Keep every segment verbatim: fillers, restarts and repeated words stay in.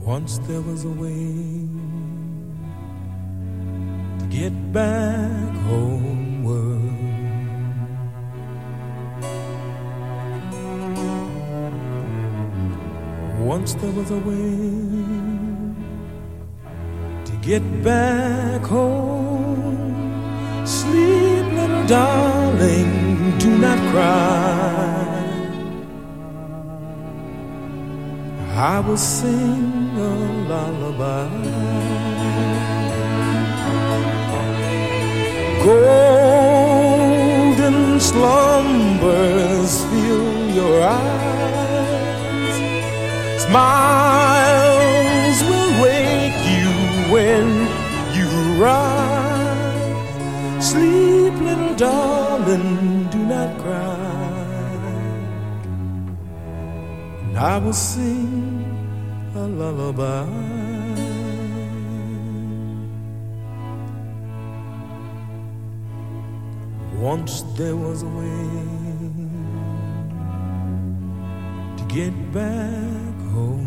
Once there was a way to get back homeward. Once there was a way to get back home. Sleep, little darling, do not cry. I will sing a lullaby. Golden slumbers fill your eyes. Smiles will wake you when you rise. Sleep, little darling, do not cry. And I will sing a lullaby. Once there was a way to get back home.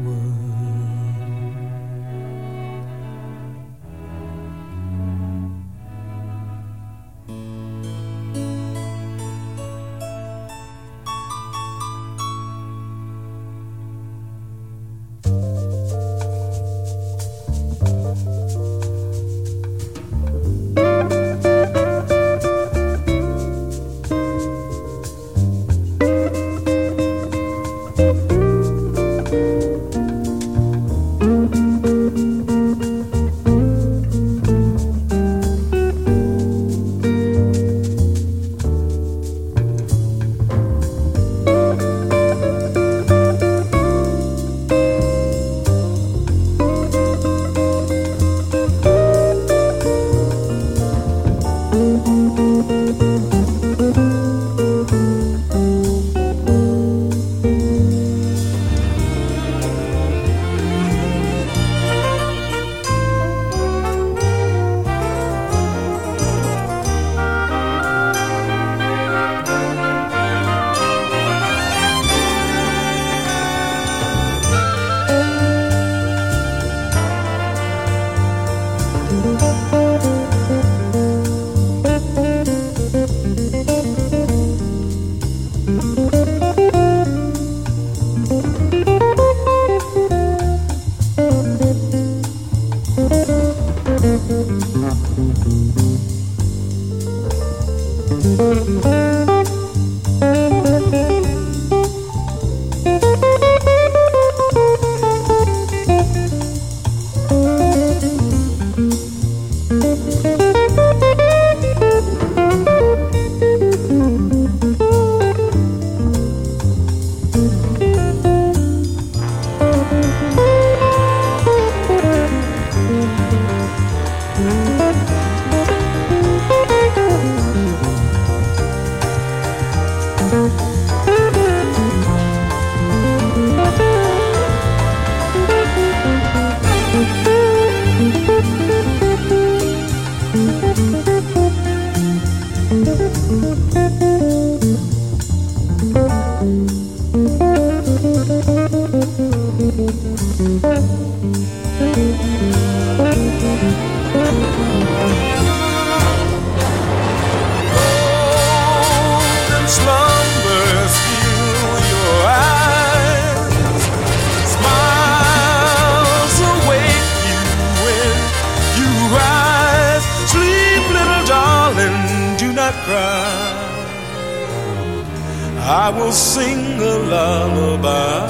I will sing a lullaby.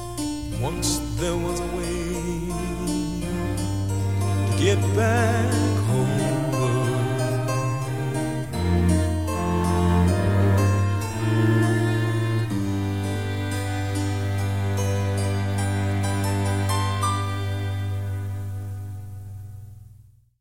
Once there was a way to get back